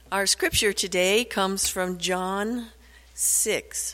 Our scripture today comes from John 6.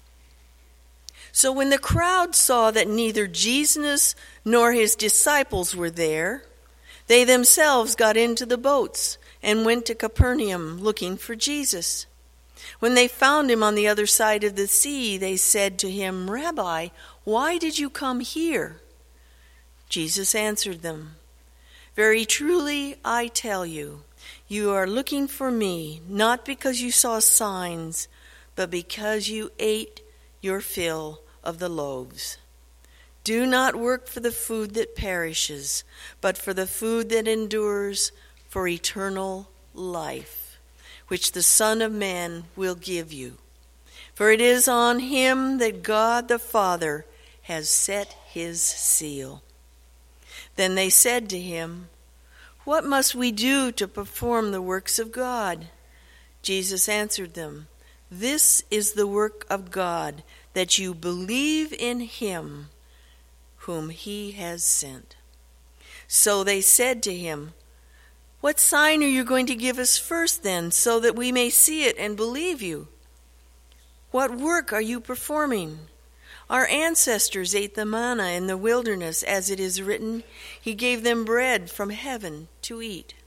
So when the crowd saw that neither Jesus nor his disciples were there, they themselves got into the boats and went to Capernaum looking for Jesus. When they found him on the other side of the sea, they said to him, "Rabbi, why did you come here?" Jesus answered them, "Very truly I tell you, you are looking for me, not because you saw signs, but because you ate your fill of the loaves. Do not work for the food that perishes, but for the food that endures for eternal life, which the Son of Man will give you. For it is on him that God the Father has set his seal." Then they said to him, "What must we do to perform the works of God?" Jesus answered them, "This is the work of God, that you believe in him whom he has sent." So they said to him, "What sign are you going to give us first then, so that we may see it and believe you? What work are you performing? Our ancestors ate the manna in the wilderness, as it is written, 'He gave them bread from heaven to eat.'"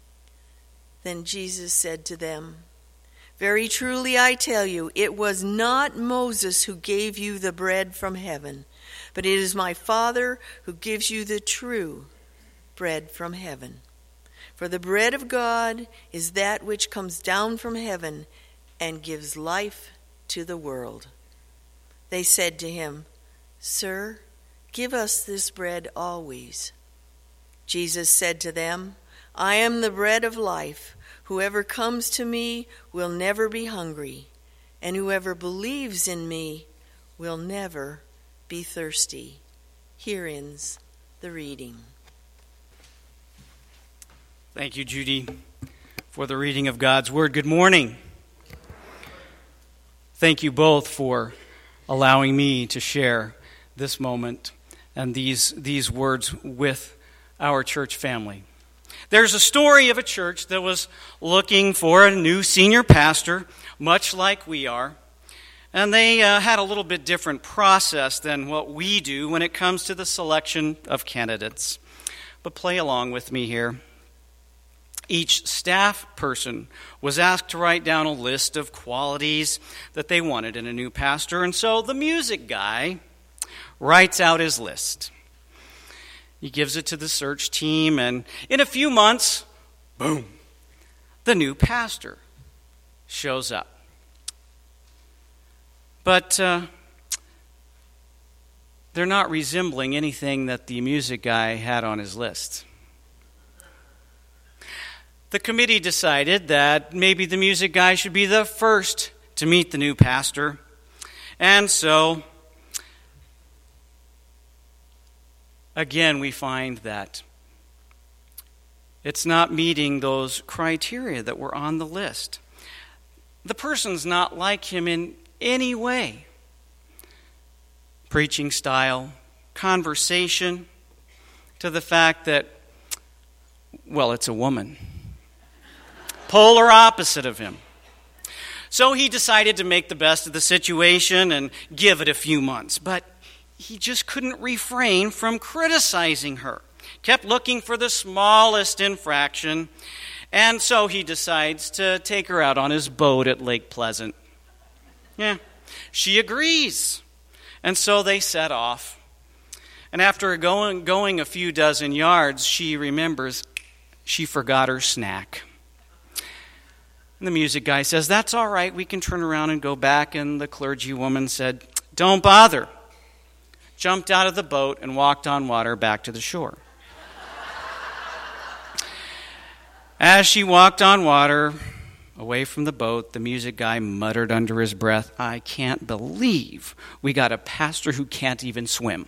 Then Jesus said to them, "Very truly I tell you, it was not Moses who gave you the bread from heaven, but it is my Father who gives you the true bread from heaven. For the bread of God is that which comes down from heaven and gives life to the world." They said to him, "Sir, give us this bread always." Jesus said to them, "I am the bread of life. Whoever comes to me will never be hungry, and whoever believes in me will never be thirsty." Here ends the reading. Thank you, Judy, for the reading of God's Word. Good morning. Thank you both for allowing me to share this moment and these words with our church family. There's a story of a church that was looking for a new senior pastor, much like we are, and they had a little bit different process than what we do when it comes to the selection of candidates. But play along with me here. Each staff person was asked to write down a list of qualities that they wanted in a new pastor, and so the music guy writes out his list. He gives it to the search team, and in a few months, boom, the new pastor shows up. But they're not resembling anything that the music guy had on his list. The committee decided that maybe the music guy should be the first to meet the new pastor. And so, again, we find that it's not meeting those criteria that were on the list. The person's not like him in any way. Preaching style, conversation, to the fact that, well, it's a woman. Polar opposite of him. So he decided to make the best of the situation and give it a few months. But he just couldn't refrain from criticizing her. Kept looking for the smallest infraction. And so he decides to take her out on his boat at Lake Pleasant. Yeah, she agrees. And so they set off. And after going a few dozen yards, she remembers she forgot her snack. And the music guy says, "That's all right, we can turn around and go back." And the clergywoman said, "Don't bother." Jumped out of the boat and walked on water back to the shore. As she walked on water away from the boat, the music guy muttered under his breath, "I can't believe we got a pastor who can't even swim."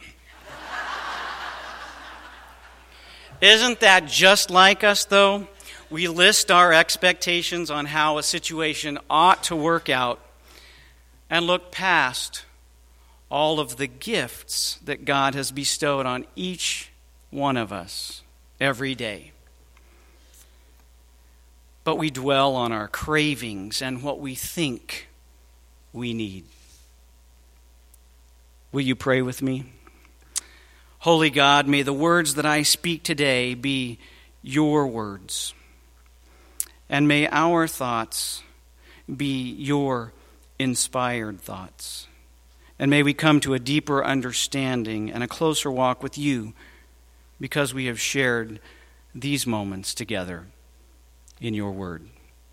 Isn't that just like us, though? We list our expectations on how a situation ought to work out and look past all of the gifts that God has bestowed on each one of us every day. but we dwell on our cravings and what we think we need. Will you pray with me? Holy God, may the words that I speak today be your words, and may our thoughts be your inspired thoughts. And may we come to a deeper understanding and a closer walk with you because we have shared these moments together in your word.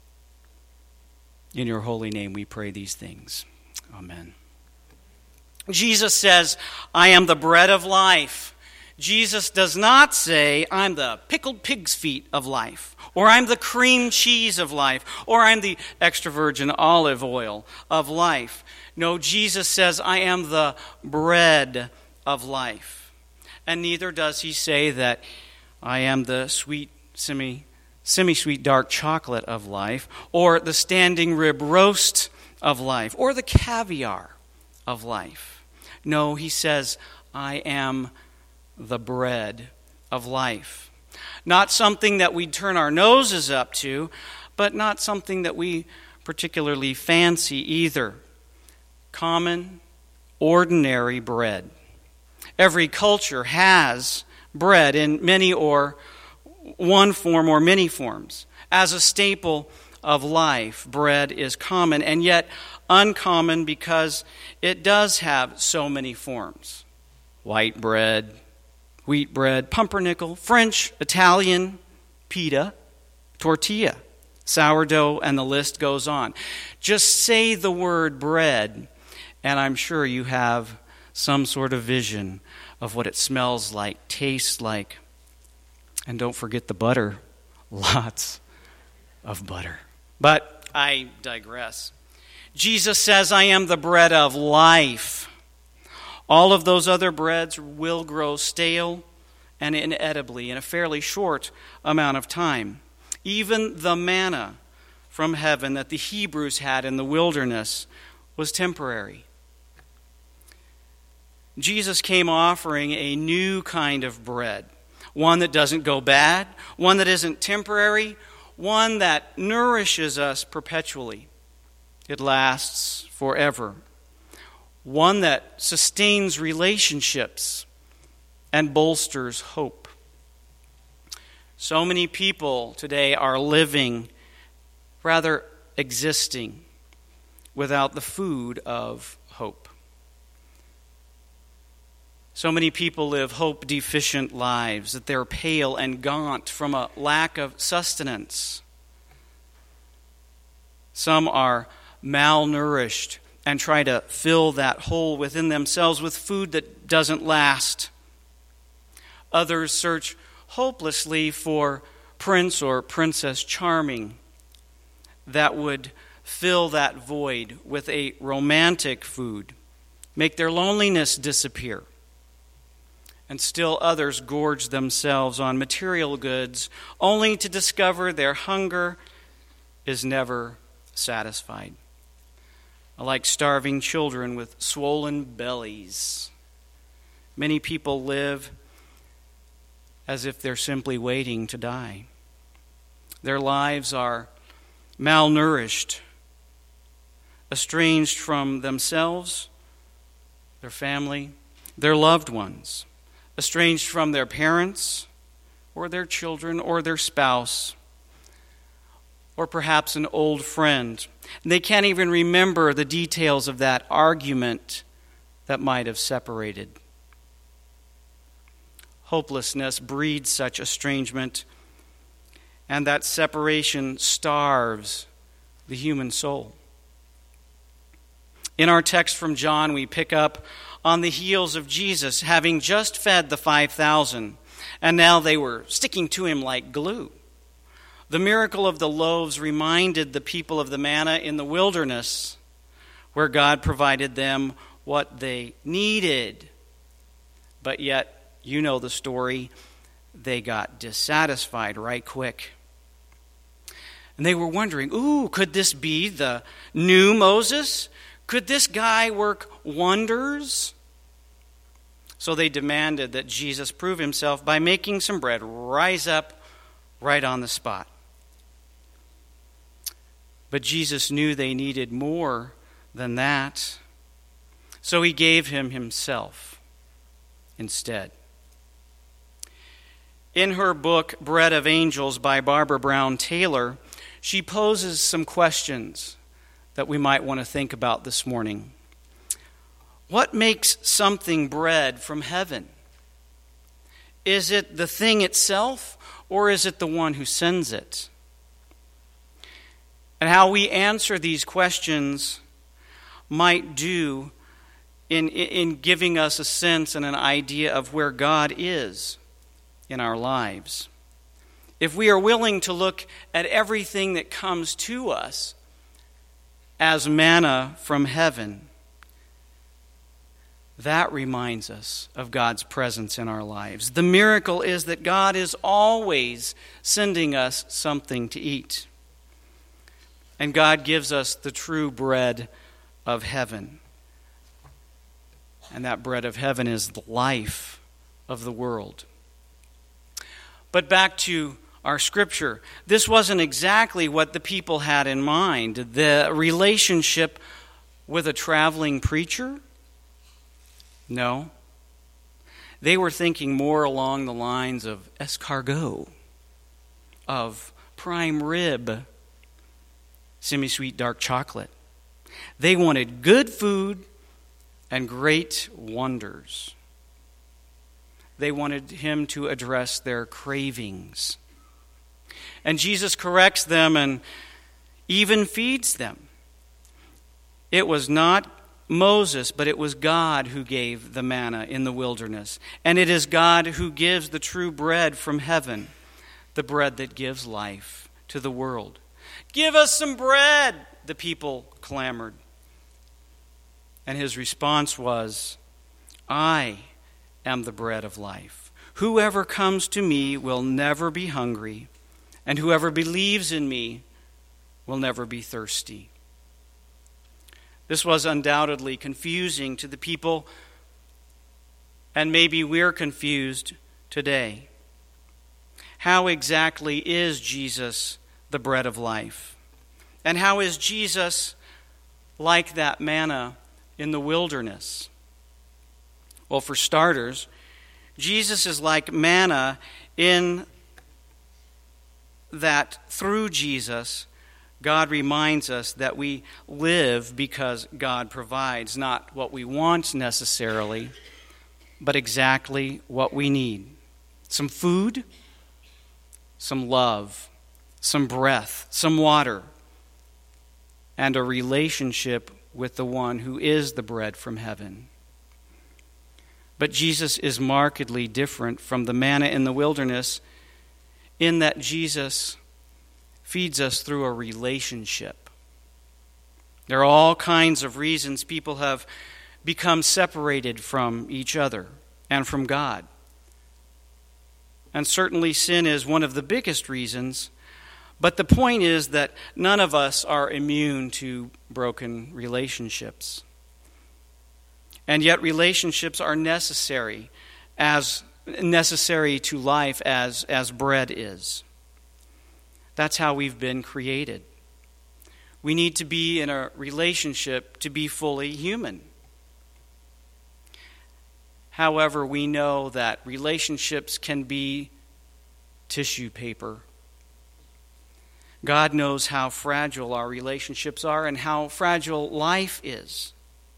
In your holy name we pray these things. Amen. Jesus says, I am the bread of life. Jesus does not say, I'm the pickled pig's feet of life, or I'm the cream cheese of life, or I'm the extra virgin olive oil of life. No, Jesus says, I am the bread of life. And neither does he say that I am the sweet, semi-sweet dark chocolate of life, or the standing rib roast of life, or the caviar of life. No, he says, I am the bread of life. Not something that we turn our noses up to, but not something that we particularly fancy either. Common, ordinary bread. Every culture has bread in many or one form or many forms. As a staple of life, bread is common, and yet uncommon because it does have so many forms. White bread, wheat bread, pumpernickel, French, Italian, pita, tortilla, sourdough, and the list goes on. Just say the word bread, and I'm sure you have some sort of vision of what it smells like, tastes like. And don't forget the butter. Lots of butter. But I digress. Jesus says, I am the bread of life. All of those other breads will grow stale and inedibly in a fairly short amount of time. Even the manna from heaven that the Hebrews had in the wilderness was temporary. Jesus came offering a new kind of bread, one that doesn't go bad, one that isn't temporary, one that nourishes us perpetually. It lasts forever. One that sustains relationships and bolsters hope. So many people today are living, rather existing, without the food of hope. So many people live hope-deficient lives, that they're pale and gaunt from a lack of sustenance. Some are malnourished and try to fill that hole within themselves with food that doesn't last. Others search hopelessly for Prince or Princess Charming that would fill that void with a romantic food, make their loneliness disappear. And still others gorge themselves on material goods only to discover their hunger is never satisfied. Like starving children with swollen bellies. Many people live as if they're simply waiting to die. Their lives are malnourished, estranged from themselves, their family, their loved ones, estranged from their parents or their children or their spouse, or perhaps an old friend. And they can't even remember the details of that argument that might have separated. Hopelessness breeds such estrangement, and that separation starves the human soul. In our text from John, we pick up on the heels of Jesus having just fed the 5,000, and now they were sticking to him like glue. The miracle of the loaves reminded the people of the manna in the wilderness, where God provided them what they needed. But yet, you know the story, they got dissatisfied right quick. And they were wondering, could this be the new Moses? Could this guy work wonders? So they demanded that Jesus prove himself by making some bread rise up right on the spot. But Jesus knew they needed more than that. So he gave him himself instead. In her book, Bread of Angels by Barbara Brown Taylor, she poses some questions that we might want to think about this morning. What makes something bread from heaven? Is it the thing itself, or is it the one who sends it? And how we answer these questions might do in giving us a sense and an idea of where God is in our lives. If we are willing to look at everything that comes to us as manna from heaven, that reminds us of God's presence in our lives. The miracle is that God is always sending us something to eat. And God gives us the true bread of heaven. And that bread of heaven is the life of the world. But back to our scripture. This wasn't exactly what the people had in mind. The relationship with a traveling preacher? No. They were thinking more along the lines of escargot, of prime rib, semi-sweet dark chocolate. They wanted good food and great wonders. They wanted him to address their cravings. And Jesus corrects them and even feeds them. It was not Moses, but it was God who gave the manna in the wilderness. And it is God who gives the true bread from heaven, the bread that gives life to the world. Give us some bread, the people clamored. And his response was, I am the bread of life. Whoever comes to me will never be hungry, and whoever believes in me will never be thirsty. This was undoubtedly confusing to the people, and maybe we're confused today. How exactly is Jesus the bread of life? And how is Jesus like that manna in the wilderness? Well, for starters, Jesus is like manna in that through Jesus, God reminds us that we live because God provides, not what we want necessarily, but exactly what we need. Some food, some love, some breath, some water, and a relationship with the one who is the bread from heaven. But Jesus is markedly different from the manna in the wilderness in that Jesus feeds us through a relationship. There are all kinds of reasons people have become separated from each other and from God. And certainly sin is one of the biggest reasons. But the point is that none of us are immune to broken relationships. And yet relationships are necessary to life as bread is. That's how we've been created. We need to be in a relationship to be fully human. However, we know that relationships can be tissue paper. God knows how fragile our relationships are and how fragile life is.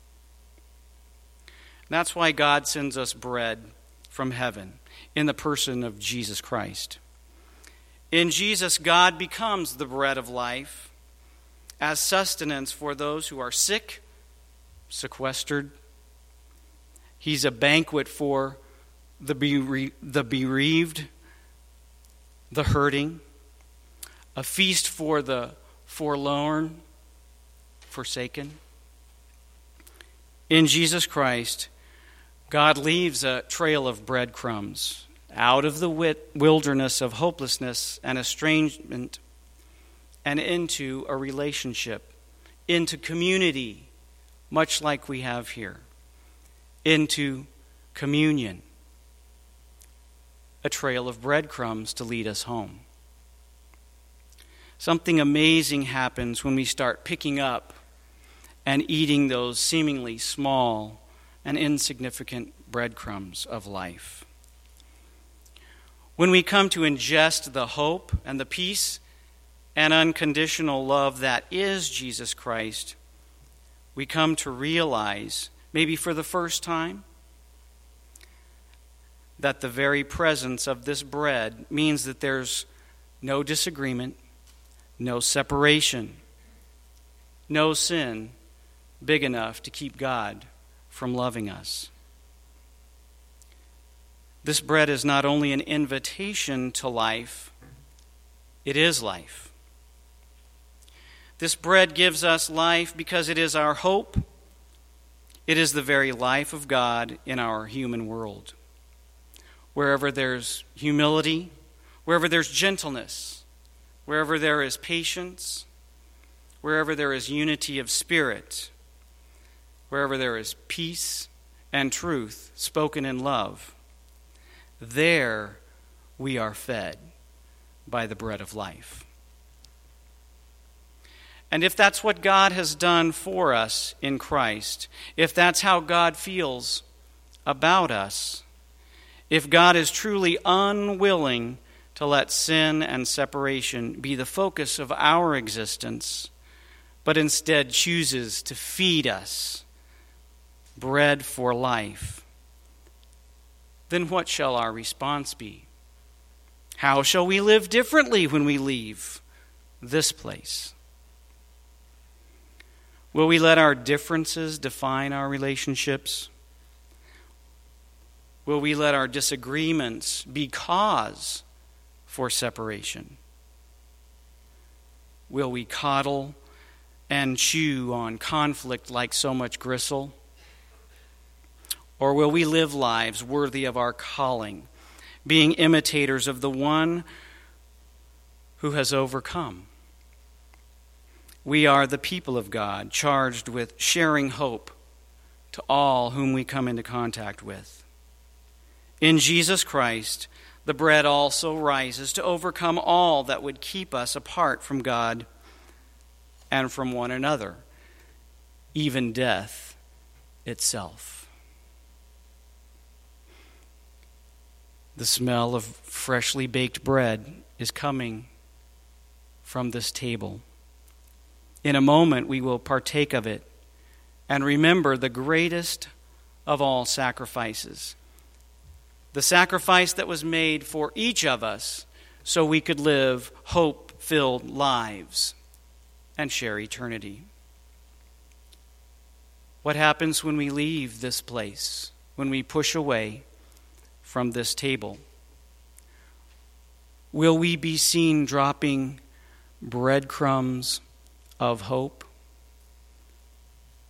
That's why God sends us bread from heaven in the person of Jesus Christ. In Jesus, God becomes the bread of life as sustenance for those who are sick, sequestered. He's a banquet for the bereaved, the hurting, a feast for the forlorn, forsaken. In Jesus Christ, God leaves a trail of breadcrumbs out of the wilderness of hopelessness and estrangement and into a relationship, into community, much like we have here, into communion, a trail of breadcrumbs to lead us home. something amazing happens when we start picking up and eating those seemingly small and insignificant breadcrumbs of life. When we come to ingest the hope and the peace and unconditional love that is Jesus Christ, we come to realize, maybe for the first time, that the very presence of this bread means that there's no disagreement, no separation, no sin big enough to keep God from loving us. This bread is not only an invitation to life, it is life. This bread gives us life because it is our hope. It is the very life of God in our human world. Wherever there's humility, wherever there's gentleness, wherever there is patience, wherever there is unity of spirit, wherever there is peace and truth spoken in love, there we are fed by the bread of life. And if that's what God has done for us in Christ, if that's how God feels about us, if God is truly unwilling to let sin and separation be the focus of our existence, but instead chooses to feed us bread for life, then what shall our response be? How shall we live differently when we leave this place? Will we let our differences define our relationships? Will we let our disagreements be cause for separation? Will we coddle and chew on conflict like so much gristle? Or will we live lives worthy of our calling, being imitators of the one who has overcome? We are the people of God, charged with sharing hope to all whom we come into contact with. In Jesus Christ, the bread also rises to overcome all that would keep us apart from God and from one another, even death itself. The smell of freshly baked bread is coming from this table. In a moment, we will partake of it and remember the greatest of all sacrifices, the sacrifice that was made for each of us so we could live hope-filled lives and share eternity. What happens when we leave this place, when we push away from this table? Will we be seen dropping breadcrumbs of hope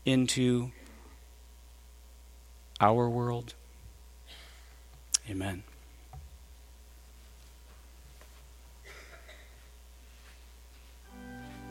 into our world? Amen.